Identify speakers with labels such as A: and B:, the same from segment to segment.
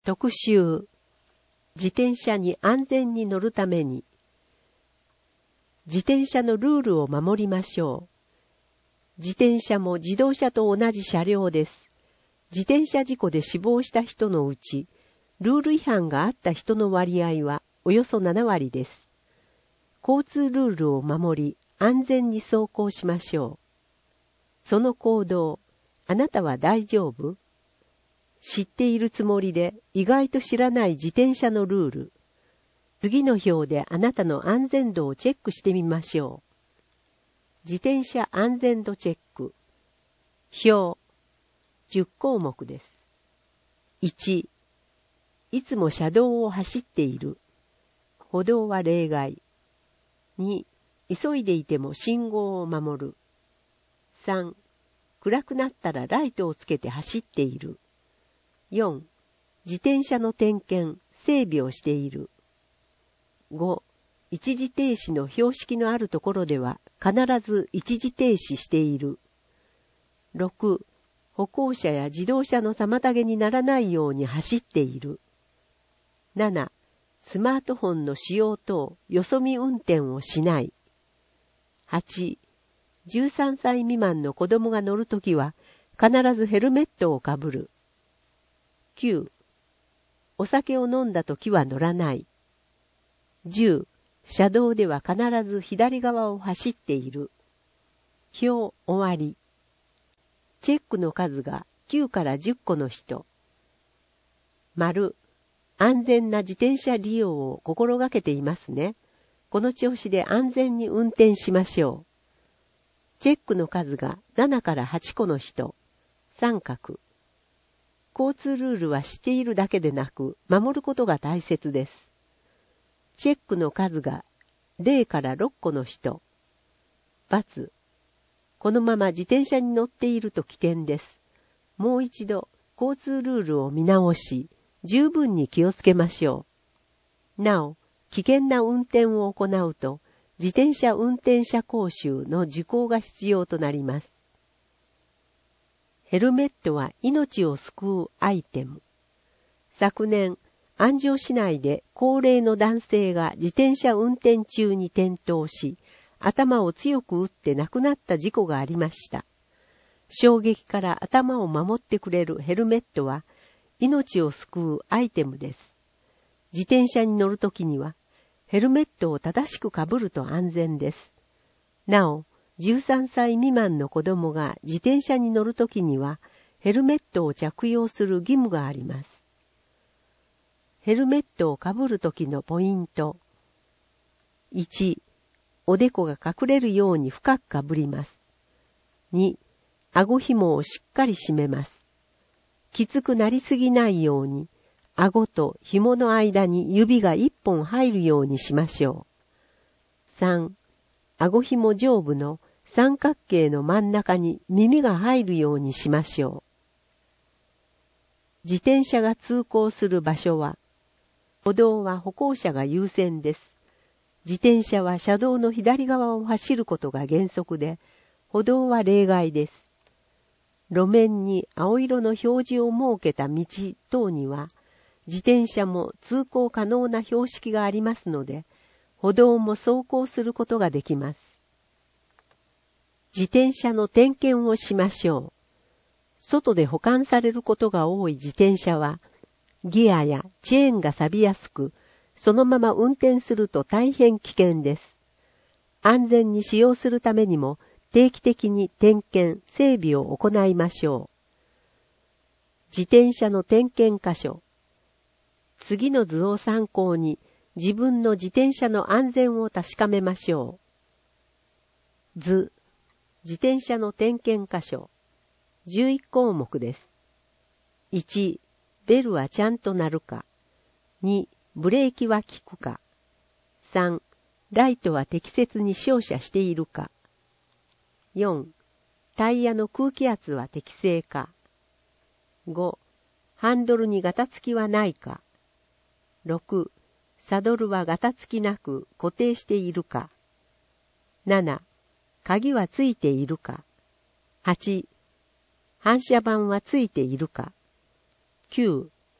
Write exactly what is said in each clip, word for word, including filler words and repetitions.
A: 特集。自転車に安全に乗るために。自転車のルールを守りましょう。自転車も自動車と同じ車両です。自転車事故で死亡した人のうち、ルール違反があった人の割合はおよそななわりです。交通ルールを守り、安全に走行しましょう。その行動、あなたは大丈夫？知っているつもりで意外と知らない自転車のルール。次の表であなたの安全度をチェックしてみましょう。自転車安全度チェック。表、じゅっこうもくです。いち、いつも車道を走っている。歩道は例外。に、急いでいても信号を守る。さん、暗くなったらライトをつけて走っている。よん、自転車の点検、整備をしている。ご、一時停止の標識のあるところでは必ず一時停止している。ろく、歩行者や自動車の妨げにならないように走っている。なな、スマートフォンの使用等、よそ見運転をしない。はち、じゅうさんさい未満の子供が乗るときは必ずヘルメットをかぶる。きゅう、お酒を飲んだときは乗らない。じゅう、車道では必ず左側を走っている。表終わり。チェックの数がきゅうからじゅっこの人。丸、安全な自転車利用を心がけていますね。この調子で安全に運転しましょう。チェックの数がななからはちこの人。三角。交通ルールは知っているだけでなく、守ることが大切です。チェックの数がゼロからろっこの人。×。このまま自転車に乗っていると危険です。もう一度交通ルールを見直し、十分に気をつけましょう。なお、危険な運転を行うと、自転車運転者講習の受講が必要となります。ヘルメットは命を救うアイテム。昨年、安城市内で高齢の男性が自転車運転中に転倒し、頭を強く打って亡くなった事故がありました。衝撃から頭を守ってくれるヘルメットは、命を救うアイテムです。自転車に乗るときには、ヘルメットを正しくかぶると安全です。なお、じゅうさんさい未満の子供が自転車に乗るときには、ヘルメットを着用する義務があります。ヘルメットをかぶるときのポイント。いち、おでこが隠れるように深くかぶります。に、顎紐をしっかり締めます。きつくなりすぎないように、顎と紐の間に指が一本入るようにしましょう。さん、顎紐上部の三角形の真ん中に耳が入るようにしましょう。自転車が通行する場所は、歩道は歩行者が優先です。自転車は車道の左側を走ることが原則で、歩道は例外です。路面に青色の表示を設けた道等には、自転車も通行可能な標識がありますので、歩道も走行することができます。自転車の点検をしましょう。外で保管されることが多い自転車は、ギアやチェーンが錆びやすく、そのまま運転すると大変危険です。安全に使用するためにも、定期的に点検、整備を行いましょう。自転車の点検箇所。次の図を参考に、自分の自転車の安全を確かめましょう。図。自転車の点検箇所。じゅういっこうもくです。いち、ベルはちゃんと鳴るか。に、ブレーキは効くか。さん、ライトは適切に照射しているか。よん、タイヤの空気圧は適正か。ご、ハンドルにガタつきはないか。ろく、サドルはガタつきなく固定しているか。なな、鍵はついているか。はち、反射板はついているか。きゅう、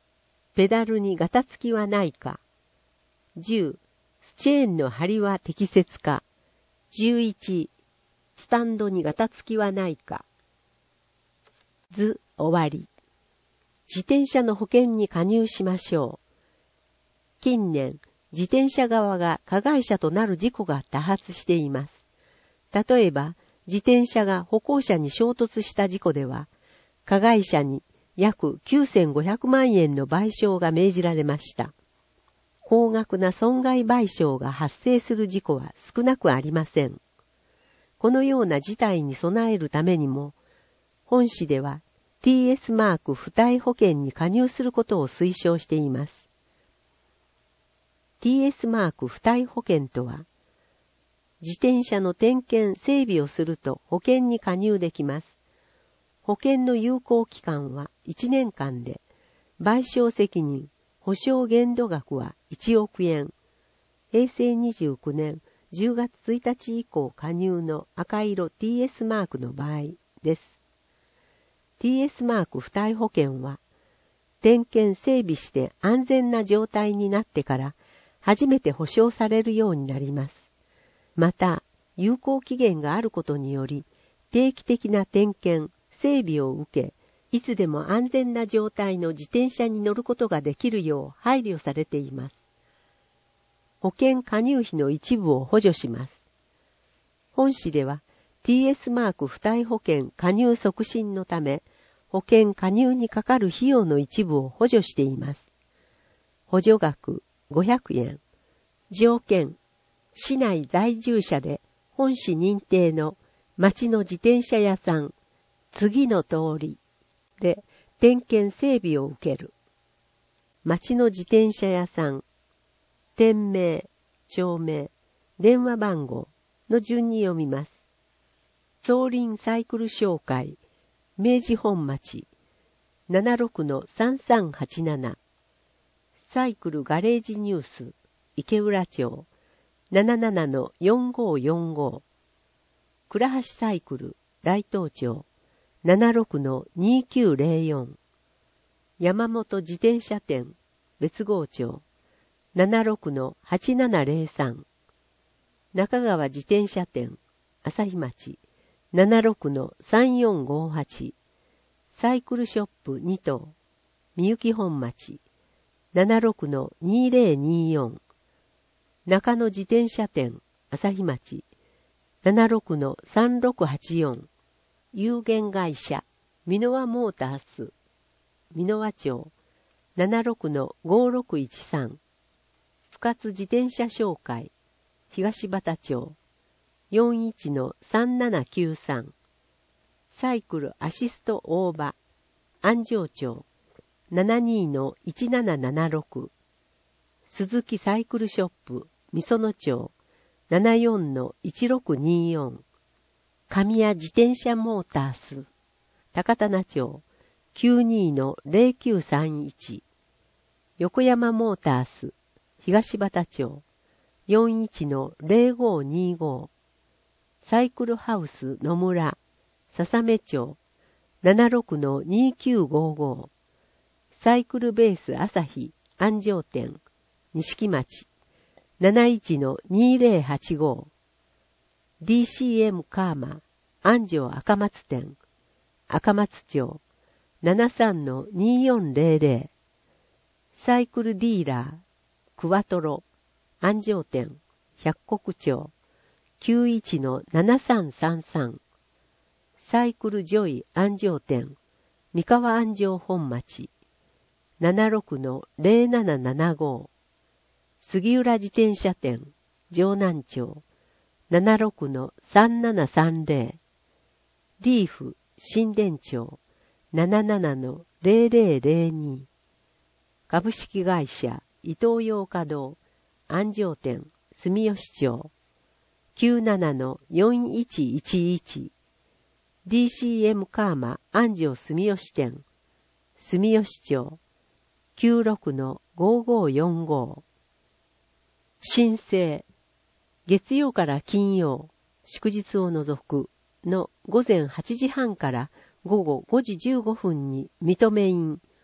A: ペダルにガタつきはないか。じゅう、チェーンの針は適切か。じゅういち、スタンドにガタつきはないか。図終わり。自転車の保険に加入しましょう。近年、自転車側が加害者となる事故が多発しています。例えば、自転車が歩行者に衝突した事故では、加害者に約きゅうせんごひゃくまんえんの賠償が命じられました。高額な損害賠償が発生する事故は少なくありません。このような事態に備えるためにも、本誌では ティーエス マーク付帯保険に加入することを推奨しています。ティーエス マーク付帯保険とは、自転車の点検・整備をすると保険に加入できます。保険の有効期間はいちねんかんで、賠償責任、保証限度額はいちおくえん。へいせいにじゅうきゅうねんじゅうがつついたち以降加入の赤色 ティーエス マークの場合です。ティーエス マーク付帯保険は、点検・整備して安全な状態になってから初めて保証されるようになります。また、有効期限があることにより、定期的な点検、整備を受け、いつでも安全な状態の自転車に乗ることができるよう配慮されています。保険加入費の一部を補助します。本誌では、ティーエス マーク付帯保険加入促進のため、保険加入にかかる費用の一部を補助しています。補助額ごひゃくえん。条件、市内在住者で本市認定の町の自転車屋さん、次の通りで点検整備を受ける。町の自転車屋さん、店名、町名、電話番号の順に読みます。総林サイクル商会、明治本町、ななろくのさんさんはちなな。サイクルガレージニュース、池浦町、ななななのよんごよんご。倉橋サイクル、大東町、ななろくのにきゅうぜろよん。山本自転車店、別郷町、ななろくのはちななぜろさん。中川自転車店、朝日町、ななろくのさんよんごはち。サイクルショップにとう、みゆき本町、ななろくのにぜろによん。中野自転車店、朝日町、ななろくのさんろくはちよん。有限会社、箕輪モータース、箕輪町、ななろくのごろくいちさん。深津自転車商会、東畑町、よんいちのさんななきゅうさん。サイクルアシスト大場、安城町、ななにのいちななななろく。鈴木サイクルショップ、みその町、ななよんのいちろくによん。神谷自転車モータース、高棚町、きゅうにのぜろきゅうさんいち。横山モータース、東畑町、よんいちのぜろごにご。サイクルハウス野村、笹目町、ななろくのにきゅうごご。サイクルベース朝日、安城店、錦町、なないちのにぜろはちご。ディーシーエム カーマ、安城赤松店、赤松町、ななさんのによんぜろぜろ。サイクルディーラー、クワトロ、安城店、百石町、きゅういちのななさんさんさん。サイクルジョイ安城店、三河安城本町、ななろくのぜろななななご。杉浦自転車店、城南町、ななろくのさんななさんぜろ。ディーフ新田町、ななななのぜろぜろぜろに。株式会社伊東洋華堂、安城店、住吉町、きゅうななのよんいちいちいち。ディーシーエム カーマ安城住吉店、住吉町、きゅうろくのごごよんご。申請、月曜から金曜、祝日を除くのごぜんはちじはんからごごごじじゅうごふんに認め印、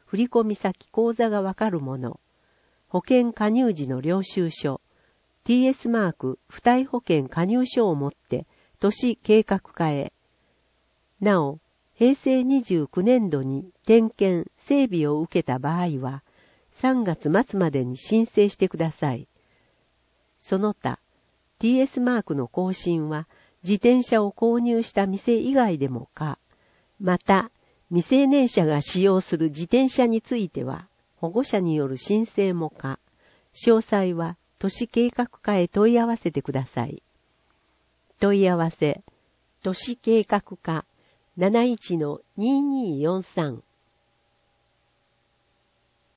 A: 振込先口座がわかるもの、保険加入時の領収書、ティーエス マーク付帯保険加入書を持って都市計画課へ。なお、平成にじゅうきゅうねんどに点検・整備を受けた場合は、さんがつ末までに申請してください。その他、ティーエス マークの更新は、自転車を購入した店以外でも可。また、未成年者が使用する自転車については、保護者による申請も可。詳細は、都市計画課へ問い合わせてください。問い合わせ、都市計画課 なないちのにーにーよんさん